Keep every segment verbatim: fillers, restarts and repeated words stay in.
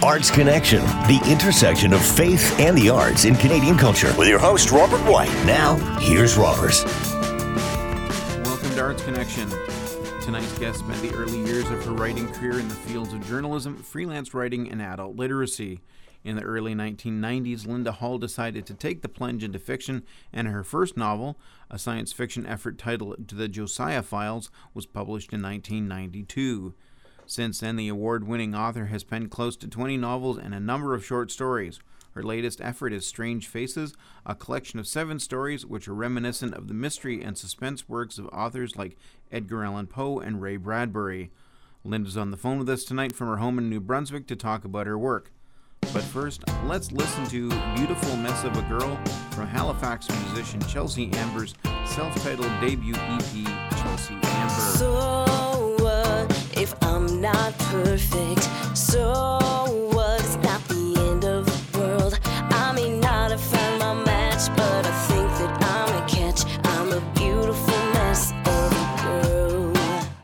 Arts Connection, the intersection of faith and the arts in Canadian culture. With your host, Robert White. Now, here's Robert. Welcome to Arts Connection. Tonight's guest spent the early years of her writing career in the fields of journalism, freelance writing, and adult literacy. In the early nineteen nineties, Linda Hall decided to take the plunge into fiction, and her first novel, a science fiction effort titled The Josiah Files, was published in nineteen ninety-two. Since then, the award-winning author has penned close to twenty novels and a number of short stories. Her latest effort is Strange Faces, a collection of seven stories which are reminiscent of the mystery and suspense works of authors like Edgar Allan Poe and Ray Bradbury. Linda's on the phone with us tonight from her home in New Brunswick to talk about her work. But first, let's listen to Beautiful Mess of a Girl from Halifax musician Chelsea Amber's self-titled debut E P, Chelsea Amber. So what if I'm not perfect? So what? It's not the end of the world. I may not have found my match, but I think that I'm a catch. I'm a beautiful mess of a girl.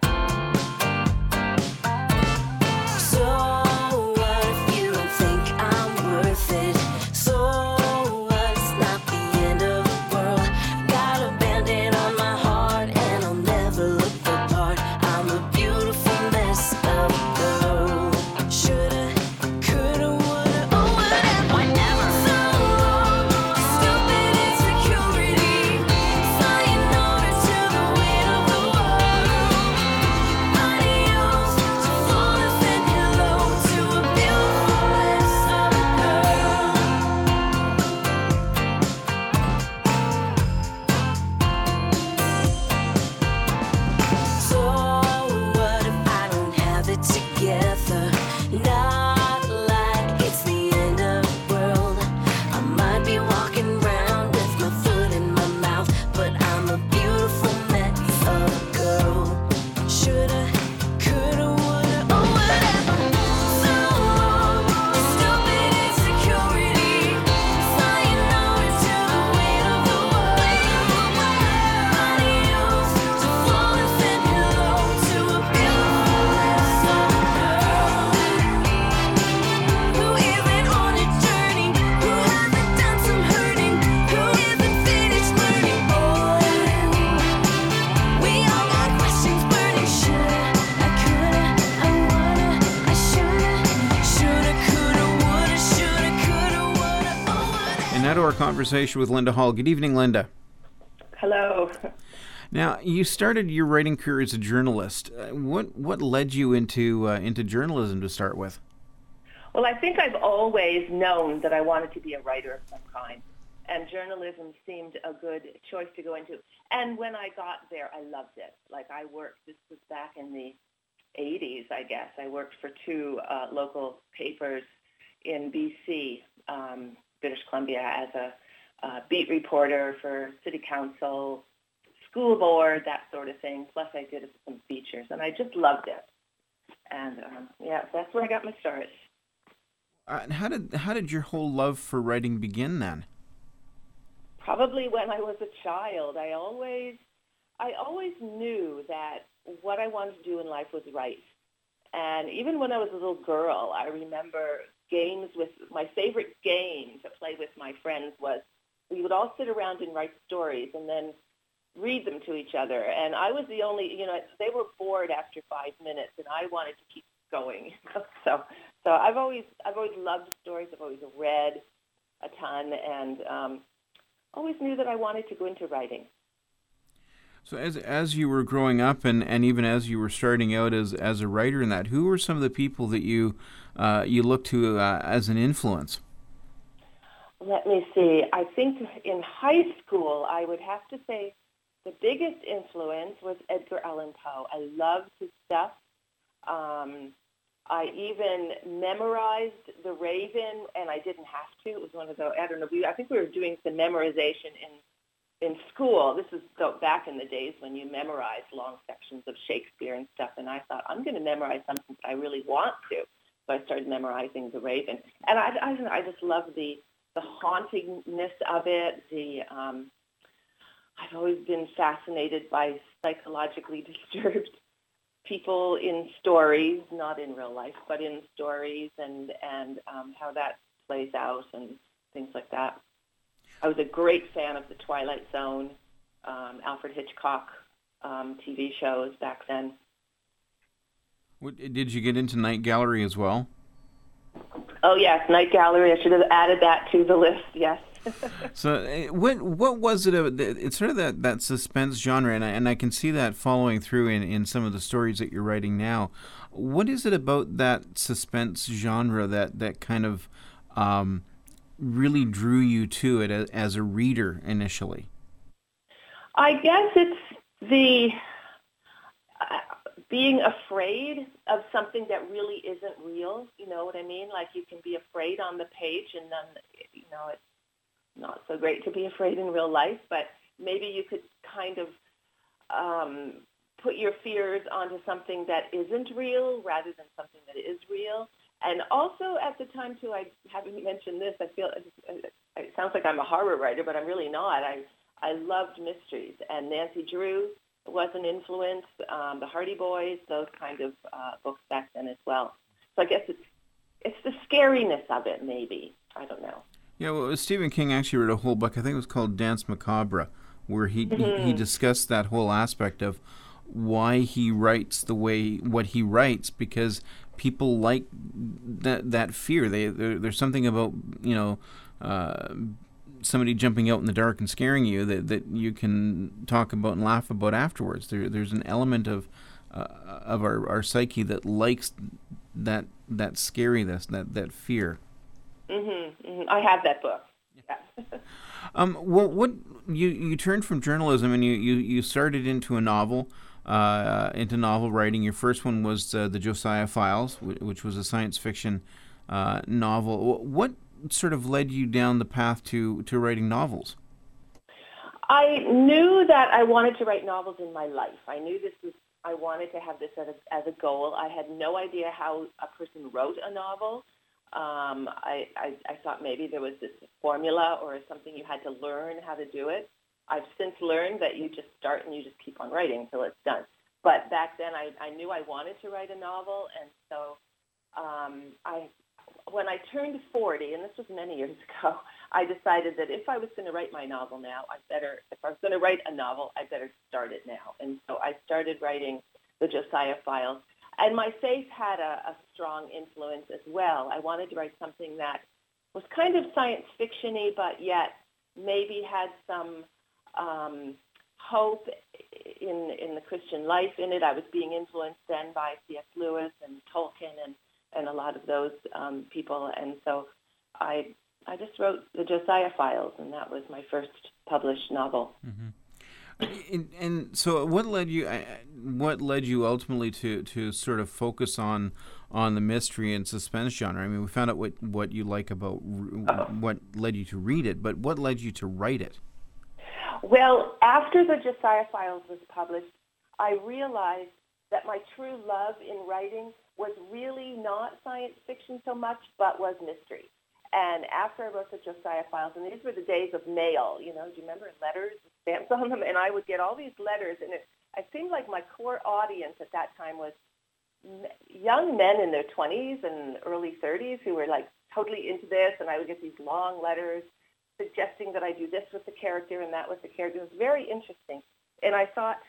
So Conversation with Linda Hall. Good evening, Linda. Hello. Now, you started your writing career as a journalist. Uh, what what led you into uh, into journalism to start with? Well, I think I've always known that I wanted to be a writer of some kind, and journalism seemed a good choice to go into. And when I got there, I loved it. Like I worked, this was back in the eighties, I guess. I worked for two uh, local papers in B C, um, British Columbia, as a uh, beat reporter for city council, school board, that sort of thing. Plus I did some features, and I just loved it. And um, yeah, that's where I got my start. Uh, and how did how did your whole love for writing begin then? Probably when I was a child. I always I always knew that what I wanted to do in life was write. And even when I was a little girl, I remember games with, my favorite game to play with my friends was we would all sit around and write stories and then read them to each other. And I was the only, you know, they were bored after five minutes and I wanted to keep going. so so I've always I've always loved stories. I've always read a ton and um, always knew that I wanted to go into writing. So as as you were growing up and, and even as you were starting out as, as a writer in that, who were some of the people that you uh, you looked to uh, as an influence? Let me see. I think in high school, I would have to say the biggest influence was Edgar Allan Poe. I loved his stuff. Um, I even memorized The Raven, and I didn't have to. It was one of those, I don't know, we, I think we were doing some memorization in in school. This is go back in the days when you memorized long sections of Shakespeare and stuff, and I thought, I'm going to memorize something that I really want to. So I started memorizing The Raven. And I, I, don't know, I just love the, the hauntingness of it. The um, I've always been fascinated by psychologically disturbed people in stories, not in real life, but in stories, and and um, how that plays out and things like that. I was a great fan of the Twilight Zone, um, Alfred Hitchcock um, T V shows back then. What, did you get into Night Gallery as well? Oh yes, Night Gallery. I should have added that to the list. Yes. So, uh, what what was it? About, it's sort of that, that suspense genre, and I, and I can see that following through in, in some of the stories that you're writing now. What is it about that suspense genre that that kind of um, really drew you to it as, as a reader initially? I guess it's the uh, being afraid of something that really isn't real. You know what I mean? Like, you can be afraid on the page, and then, you know, it's not so great to be afraid in real life, but maybe you could kind of um, put your fears onto something that isn't real rather than something that is real. And also at the time, too, I haven't mentioned this, I feel it sounds like I'm a horror writer, but I'm really not. I I loved mysteries, and Nancy Drew was an influence, um, the Hardy Boys, those kind of uh, books back then as well. So I guess it's it's the scariness of it, maybe. I don't know. Yeah, well, Stephen King actually wrote a whole book, I think it was called Dance Macabre, where he Mm-hmm. he, he discussed that whole aspect of why he writes the way what he writes, because people like that that fear. They there, there's something about, you know, uh, somebody jumping out in the dark and scaring you that, that you can talk about and laugh about afterwards. There there's an element of uh, of our, our psyche that likes that that scariness, that that fear. Mm-hmm, mm-hmm. I have that book. Yeah. Um, well, what you you turned from journalism and you, you, you started into a novel, uh, into novel writing. Your first one was uh, the Josiah Files, which was a science fiction uh, novel. What sort of led you down the path to, to writing novels? I knew that I wanted to write novels in my life. I knew this was, I wanted to have this as a, as a goal. I had no idea how a person wrote a novel. Um, I, I, I thought maybe there was this formula or something you had to learn how to do it. I've since learned that you just start and you just keep on writing until it's done. But back then I, I knew I wanted to write a novel, and so um, I, when I turned forty, and this was many years ago, I decided that if I was going to write my novel now, I better, if I was going to write a novel, I better start it now. And so I started writing the Josiah Files. And my faith had a, a strong influence as well. I wanted to write something that was kind of science fiction-y, but yet maybe had some um, hope in in the Christian life in it. I was being influenced then by C S Lewis and Tolkien and, and a lot of those um, people. And so I I just wrote the Josiah Files, and that was my first published novel. Mm-hmm. And, and so, what led you? What led you ultimately to, to sort of focus on on the mystery and suspense genre? I mean, we found out what, what you like about uh, what led you to read it, but what led you to write it? Well, after the Josiah Files was published, I realized that my true love in writing was really not science fiction so much, but was mystery. And after I wrote the Josiah Files, and these were the days of mail, you know, do you remember letters with stamps on them? And I would get all these letters, and it, it seemed like my core audience at that time was young men in their twenties and early thirties who were like totally into this, and I would get these long letters suggesting that I do this with the character and that with the character. It was very interesting. And I thought,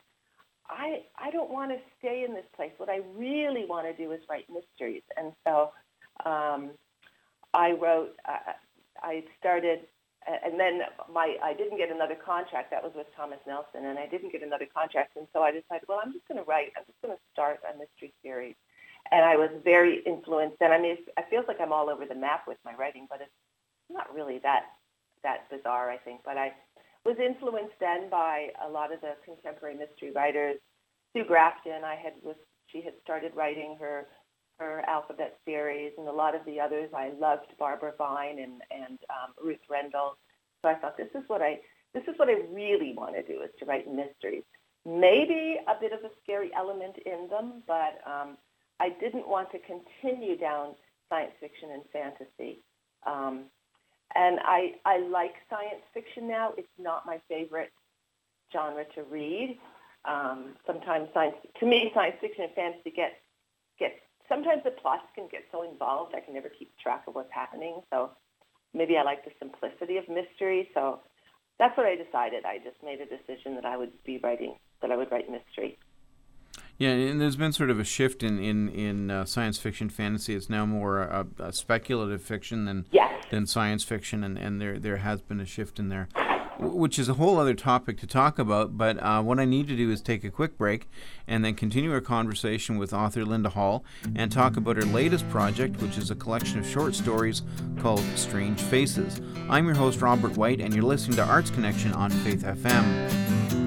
I I don't want to stay in this place. What I really want to do is write mysteries. And so um, I wrote, uh, I started, and then my I didn't get another contract. That was with Thomas Nelson, and I didn't get another contract. And so I decided, well, I'm just going to write. I'm just going to start a mystery series. And I was very influenced. And I mean, it feels like I'm all over the map with my writing, but it's not really that that bizarre, I think. But I was influenced then by a lot of the contemporary mystery writers. Sue Grafton, I had was she had started writing her her alphabet series, and a lot of the others. I loved Barbara Vine and and um, Ruth Rendell. So I thought, this is what I this is what I really want to do, is to write mysteries. Maybe a bit of a scary element in them, but um, I didn't want to continue down science fiction and fantasy. Um, and I I like science fiction now. It's not my favorite genre to read. Um, sometimes science, to me, science fiction and fantasy get get. Sometimes the plots can get so involved I can never keep track of what's happening. So maybe I like the simplicity of mystery. So that's what I decided. I just made a decision that I would be writing, that I would write mystery. Yeah, and there's been sort of a shift in in in uh, science fiction fantasy. It's now more a, a speculative fiction than yes. than science fiction, and, and there there has been a shift in there, which is a whole other topic to talk about. But uh, what I need to do is take a quick break and then continue our conversation with author Linda Hall and talk about her latest project, which is a collection of short stories called Strange Faces. I'm your host, Robert White, and you're listening to Arts Connection on Faith F M.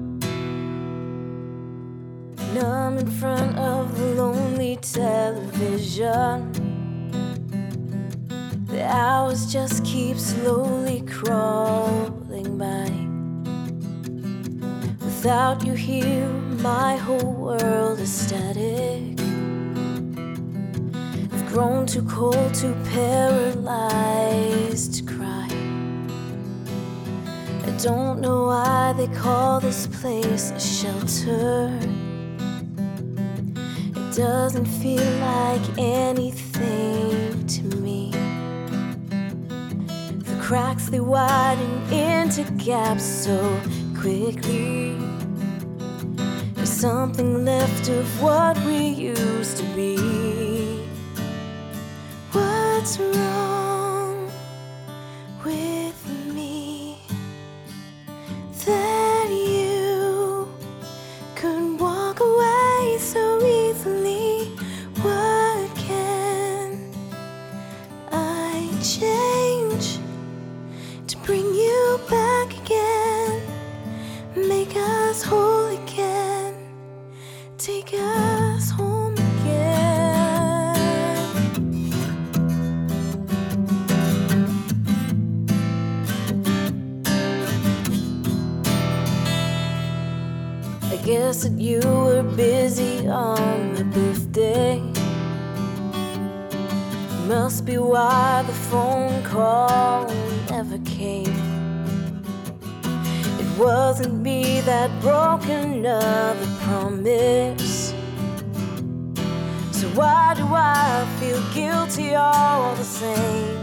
Numb in front of the lonely television, the hours just keep slowly crawling by. Without you here, my whole world is static. I've grown too cold, too paralyzed to cry. I don't know why they call this place a shelter. It doesn't feel like anything to me. The cracks, they widen into gaps so quickly. There's something left of what we used to be. What's wrong with me that you could walk away so easily? What can I change to bring you back again? Make us whole again. Take us home again. I guess that you were busy on my birthday. Must be why the phone call never came. It wasn't me that broke another promise. So why do I feel guilty all the same?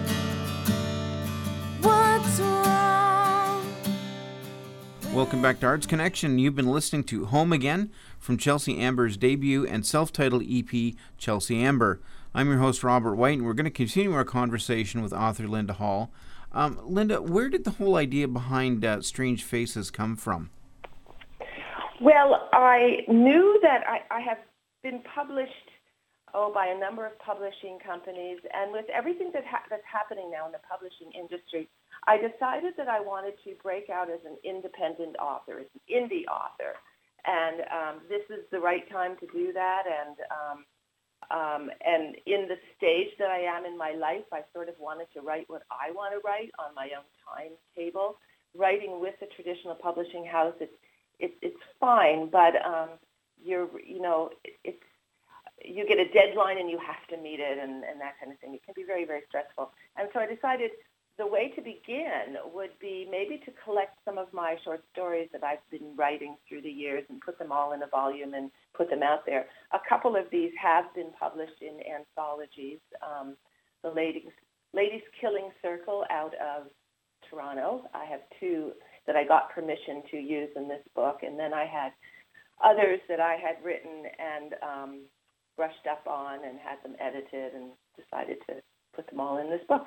What's wrong? Welcome back to Arts Connection. You've been listening to Home Again from Chelsea Amber's debut and self-titled E P, Chelsea Amber. I'm your host, Robert White, and we're going to continue our conversation with author Linda Hall. Um, Linda, where did the whole idea behind uh, Strange Faces come from? Well, I knew that I, I have been published, oh, by a number of publishing companies, and with everything that ha- that's happening now in the publishing industry, I decided that I wanted to break out as an independent author, as an indie author, and um, this is the right time to do that. And um, um, and in the stage that I am in my life, I sort of wanted to write what I want to write on my own timetable. Writing with a traditional publishing house, it's it, it's fine, but um, you're you know it, it's you get a deadline and you have to meet it, and, and that kind of thing. It can be very, very stressful. And so I decided the way to begin would be maybe to collect some of my short stories that I've been writing through the years and put them all in a volume and put them out there. A couple of these have been published in anthologies. Um, the Ladies, Ladies Killing Circle out of Toronto. I have two that I got permission to use in this book, and then I had others that I had written and um, brushed up on and had them edited and decided to put them all in this book.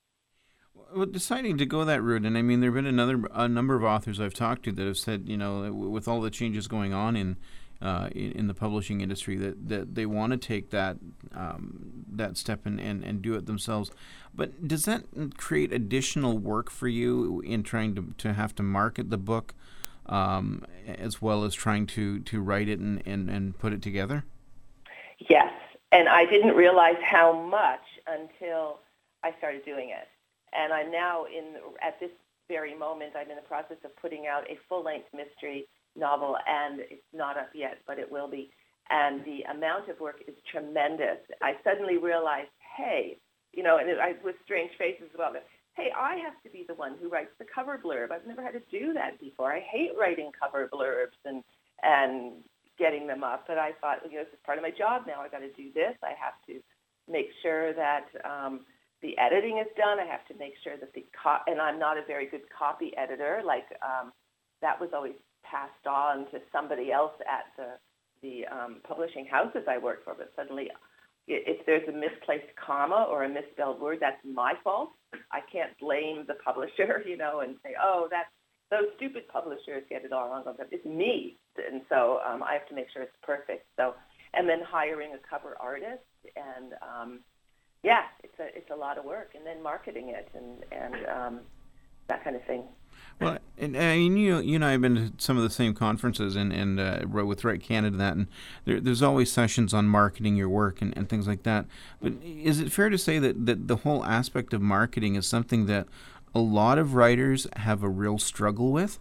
Well, deciding to go that route, and I mean, there have been another a number of authors I've talked to that have said, you know, with all the changes going on in uh, in, in the publishing industry, that, that they want to take that um, that step and, and, and do it themselves. But does that create additional work for you in trying to, to have to market the book, um, as well as trying to, to write it and, and, and put it together? Yes, and I didn't realize how much until I started doing it. And I'm now in, at this very moment, I'm in the process of putting out a full-length mystery novel, and it's not up yet, but it will be. And the amount of work is tremendous. I suddenly realized, hey, you know, and it, I, with Strange Faces as well, hey, I have to be the one who writes the cover blurb. I've never had to do that before. I hate writing cover blurbs and, and getting them up. But I thought, you know, this is part of my job now. I got to do this. I have to make sure that um, the editing is done. I have to make sure that the co- and I'm not a very good copy editor. Like um, that was always passed on to somebody else at the the um, publishing houses I worked for. But suddenly, if there's a misplaced comma or a misspelled word, that's my fault. I can't blame the publisher, you know, and say, oh, that's those stupid publishers get it all wrong. It's me. And so um, I have to make sure it's perfect. So, and then hiring a cover artist, and um, yeah, it's a it's a lot of work. And then marketing it and and um, that kind of thing. Well, and, and you, you and I have been to some of the same conferences, and and uh, with Write Canada, and that, and there, there's always sessions on marketing your work and, and things like that. But is it fair to say that, that the whole aspect of marketing is something that a lot of writers have a real struggle with?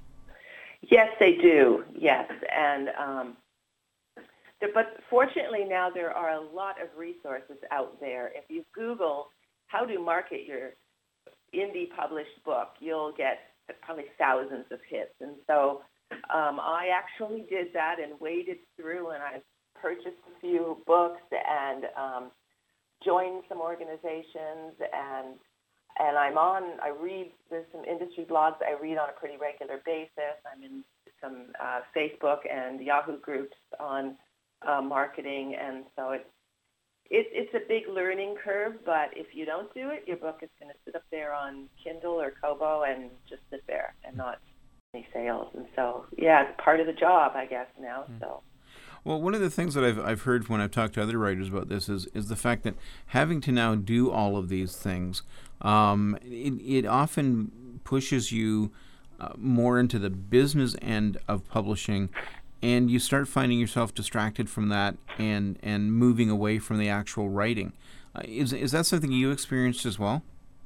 Yes, they do. Yes, and um, there, but fortunately now there are a lot of resources out there. If you Google how to market your indie published book, you'll get probably thousands of hits. And so um, I actually did that and waded through, and I purchased a few books and um, joined some organizations, and and I'm on, I read, there's some industry blogs I read on a pretty regular basis. I'm in some uh, Facebook and Yahoo groups on uh, marketing, and so it's It, it's a big learning curve, but if you don't do it, your book is going to sit up there on Kindle or Kobo and just sit there and not any sales. And so, yeah, it's part of the job, I guess, now. Mm. So. Well, one of the things that I've I've heard when I've talked to other writers about this is is the fact that having to now do all of these things, um, it, it often pushes you uh, more into the business end of publishing, and you start finding yourself distracted from that and, and moving away from the actual writing. Uh, is is that something you experienced as well?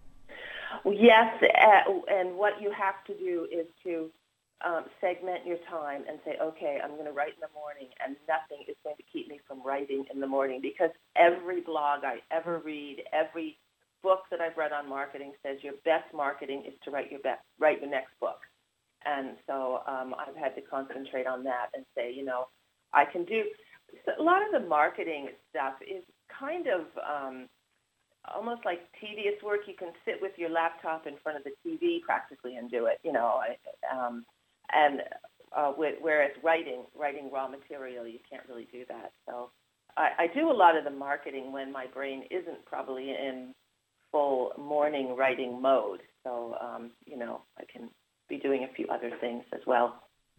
Well, yes, uh, and what you have to do is to um, segment your time and say, okay, I'm going to write in the morning, and nothing is going to keep me from writing in the morning, because every blog I ever read, every book that I've read on marketing says your best marketing is to write your best, write your next book. And so um, I've had to concentrate on that and say, you know, I can do a lot of the marketing stuff is kind of um, almost like tedious work. You can sit with your laptop in front of the T V practically and do it, you know. Um, and uh, whereas writing, writing raw material, you can't really do that. So I, I do a lot of the marketing when my brain isn't probably in full morning writing mode. So, um, you know, I can be doing a few other things as well.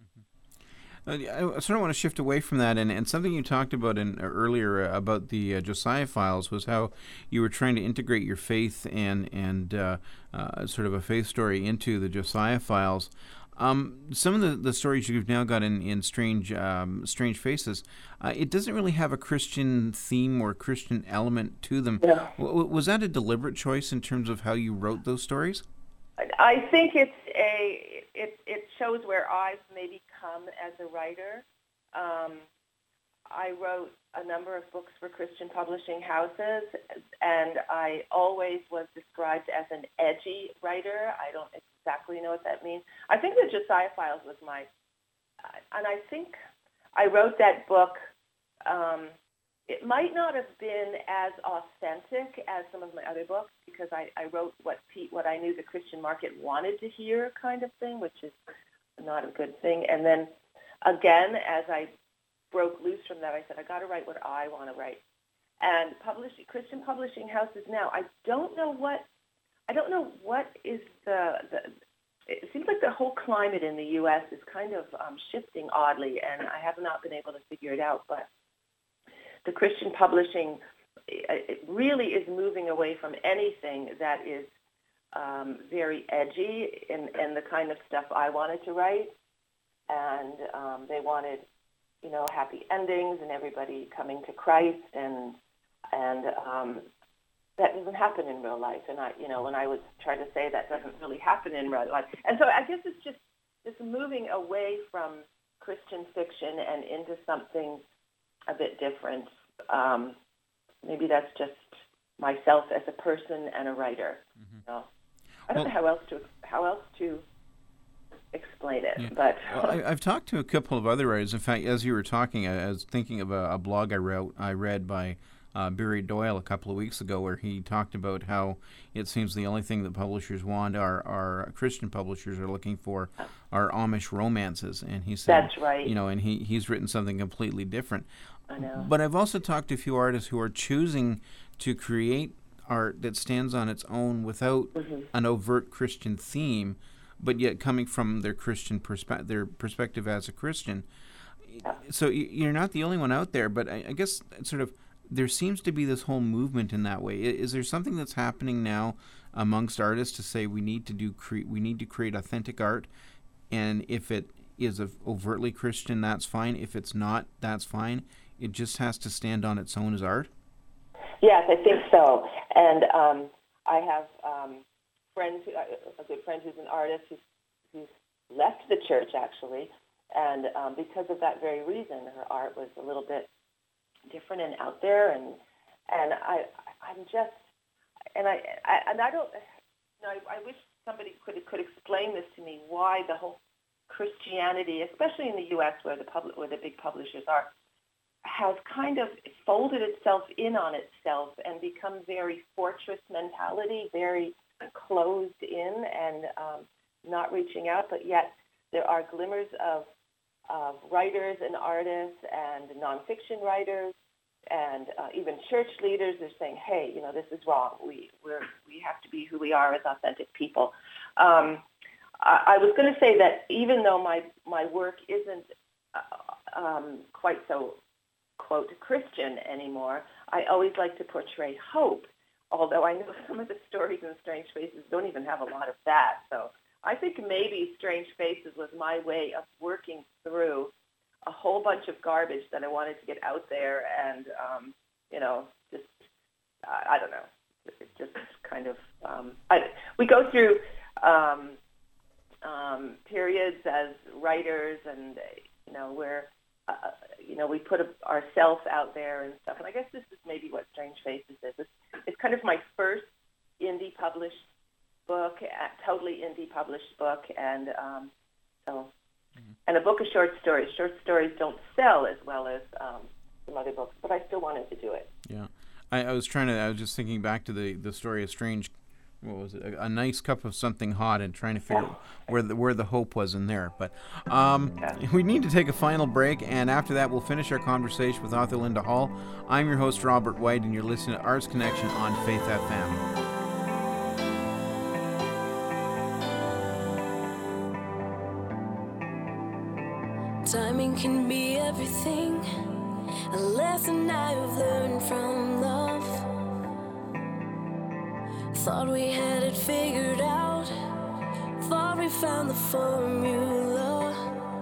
Mm-hmm. I sort of want to shift away from that, and, and something you talked about in uh, earlier uh, about the uh, Josiah Files was how you were trying to integrate your faith and and uh, uh, sort of a faith story into the Josiah Files. Um, some of the, the stories you've now got in, in Strange um, Strange Faces, uh, it doesn't really have a Christian theme or Christian element to them. Yeah. W- was that a deliberate choice in terms of how you wrote those stories? I think it's a it it shows where I've maybe come as a writer. Um, I wrote a number of books for Christian publishing houses, and I always was described as an edgy writer. I don't exactly know what that means. I think the Josiah Files was my, and I think I wrote that book. Um, It might not have been as authentic as some of my other books, because I, I wrote what Pete, what I knew the Christian market wanted to hear, kind of thing, which is not a good thing. And then again, as I broke loose from that, I said, I got to write what I want to write. And publishing, Christian publishing houses now, I don't know what, I don't know what is the, the it seems like the whole climate in the U S is kind of um, shifting oddly, and I have not been able to figure it out, but the Christian publishing it really is moving away from anything that is um, very edgy and, and the kind of stuff I wanted to write. And um, they wanted, you know, happy endings and everybody coming to Christ, and and um, that doesn't happen in real life. And I, you know, when I was trying to say that doesn't really happen in real life, and so I guess it's just it's moving away from Christian fiction and into something a bit different. Um, maybe that's just myself as a person and a writer. Mm-hmm. You know? I don't well, know how else to how else to explain it. Yeah. But well, I, I've talked to a couple of other writers. In fact, as you were talking, I, I was thinking of a, a blog I wrote. I read by uh, Barry Doyle a couple of weeks ago, where he talked about how it seems the only thing that publishers want, are, are Christian publishers are looking for, are Amish romances. And he said, that's right. You know, and he he's written something completely different. I know. But I've also talked to a few artists who are choosing to create art that stands on its own without mm-hmm. an overt Christian theme, but yet coming from their Christian perspe- their perspective as a Christian. Yeah. So you're not the only one out there, but I, I guess sort of there seems to be this whole movement in that way. Is there something that's happening now amongst artists to say we need to do cre- we need to create authentic art, and if it is a overtly Christian, that's fine. If it's not, that's fine. It just has to stand on its own as art? Yes, I think so. And um, I have um, friends, who, a good friend who's an artist who's, who's left the church, actually, and um, because of that very reason, her art was a little bit different and out there, and and I I'm just and I, I and I don't you know, I, I wish somebody could could explain this to me, why the whole Christianity, especially in the U S where the public where the big publishers are, has kind of folded itself in on itself and become very fortress mentality, very closed in and um, not reaching out. But yet there are glimmers of, of writers and artists and nonfiction writers and uh, even church leaders are saying, "Hey, you know, this is wrong. We we're, we have to be who we are as authentic people." Um, I, I was going to say that even though my my work isn't uh, um, quite so quote Christian anymore, I always like to portray hope, although I know some of the stories in Strange Faces don't even have a lot of that. So I think maybe Strange Faces was my way of working through a whole bunch of garbage that I wanted to get out there and, um, you know, just, I, I don't know, it just kind of, um, I, we go through um, um, periods as writers and, you know, where Uh, you know, we put a, ourselves out there and stuff. And I guess this is maybe what Strange Faces is. It's, it's kind of my first indie published book, uh, totally indie published book, and um, so, mm-hmm. and a book of short stories. Short stories don't sell as well as um, some other books, but I still wanted to do it. Yeah, I, I was trying to. I was just thinking back to the, the story of Strange. What was it? A, a nice cup of something hot, and trying to figure out where the where the hope was in there. But um, we need to take a final break, and after that, we'll finish our conversation with author Linda Hall. I'm your host, Robert White, and you're listening to Arts Connection on Faith F M. Timing can be everything, a lesson I've learned from love. Thought we had it figured out, thought we found the formula.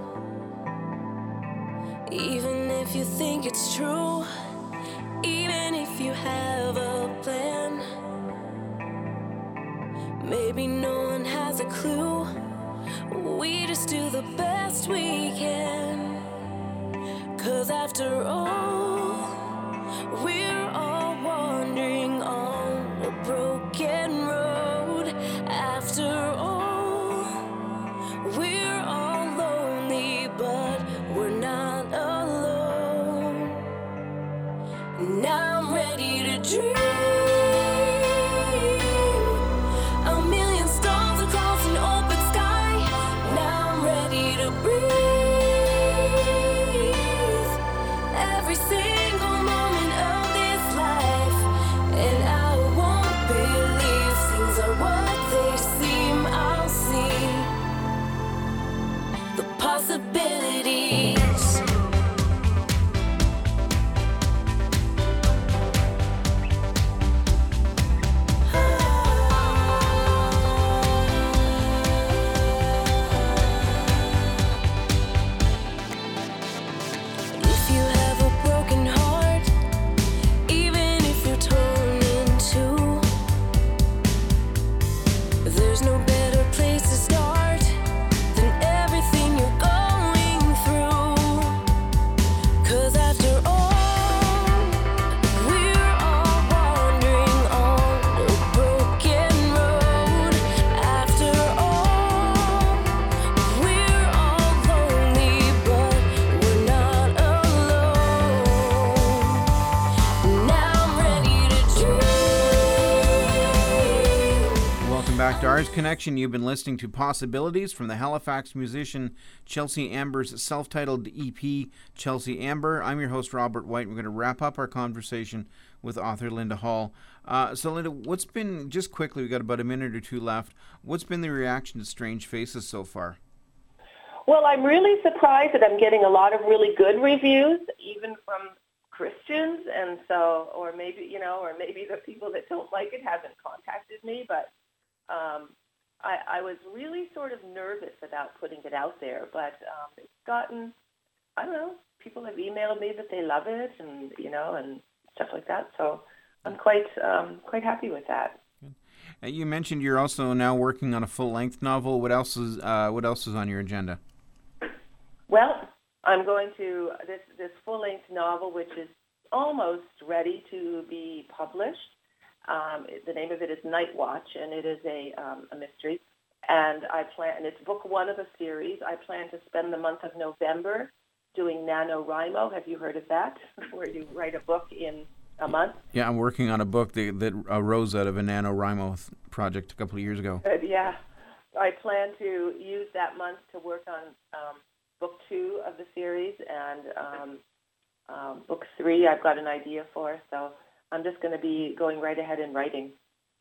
Even if you think it's true, even if you have a plan, maybe no one has a clue. We just do the best we can, 'cause after all, we're all wandering on a broken road. After all, we're all lonely, but we're not alone. Now I'm ready to dream. Every back to Arts Connection. You've been listening to Possibilities from the Halifax musician Chelsea Amber's self-titled E P, Chelsea Amber. I'm your host, Robert White. We're going to wrap up our conversation with author Linda Hall. Uh, so, Linda, what's been, just quickly, we've got about a minute or two left, what's been the reaction to Strange Faces so far? Well, I'm really surprised that I'm getting a lot of really good reviews, even from Christians, and so, or maybe, you know, or maybe the people that don't like it haven't contacted me, but um, I, I was really sort of nervous about putting it out there, but um, it's gotten, I don't know, people have emailed me that they love it, and, you know, and stuff like that, so I'm quite, um, quite happy with that. Uh, you mentioned you're also now working on a full-length novel. What else is, uh, what else is on your agenda? Well, I'm going to, this, this full-length novel, which is almost ready to be published. Um, it, the name of it is Night Watch, and it is a, um, a mystery. And I plan, and it's book one of a series. I plan to spend the month of November doing NaNoWriMo. Have you heard of that? Where you write a book in a month? Yeah, I'm working on a book that, that arose out of a NaNoWriMo th- project a couple of years ago. Good, yeah. I plan to use that month to work on um, book two of the series, and um, um, book three I've got an idea for, so I'm just going to be going right ahead and writing.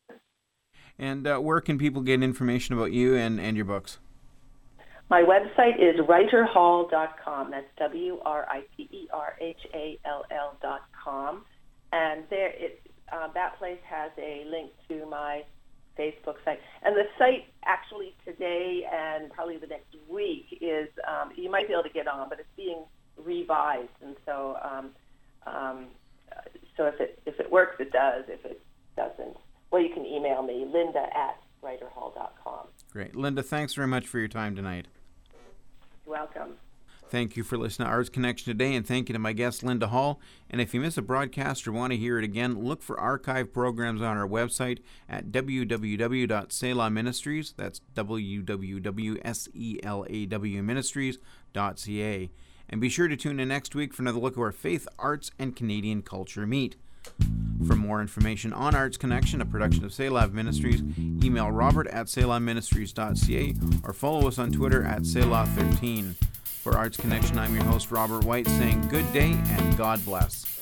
And uh, where can people get information about you and, and your books? My website is writer hall dot com. That's W R I T E R H A L L dot com. And there, it, uh, that place has a link to my Facebook site. And the site actually today and probably the next week is, um, you might be able to get on, but it's being revised. And so um, um, so if it if it works, it does. If it doesn't, well, you can email me, linda at writer hall dot com. Great. Linda, thanks very much for your time tonight. You're welcome. Thank you for listening to Arts Connection today, and thank you to my guest, Linda Hall. And if you miss a broadcast or want to hear it again, look for archive programs on our website at w w w dot selah ministries. That's w w w dot selah ministries dot c a. And be sure to tune in next week for another look at where faith, arts, and Canadian culture meet. For more information on Arts Connection, a production of Selah Ministries, email robert at selah ministries dot c a or follow us on Twitter at selah thirteen. For Arts Connection, I'm your host, Robert White, saying good day and God bless.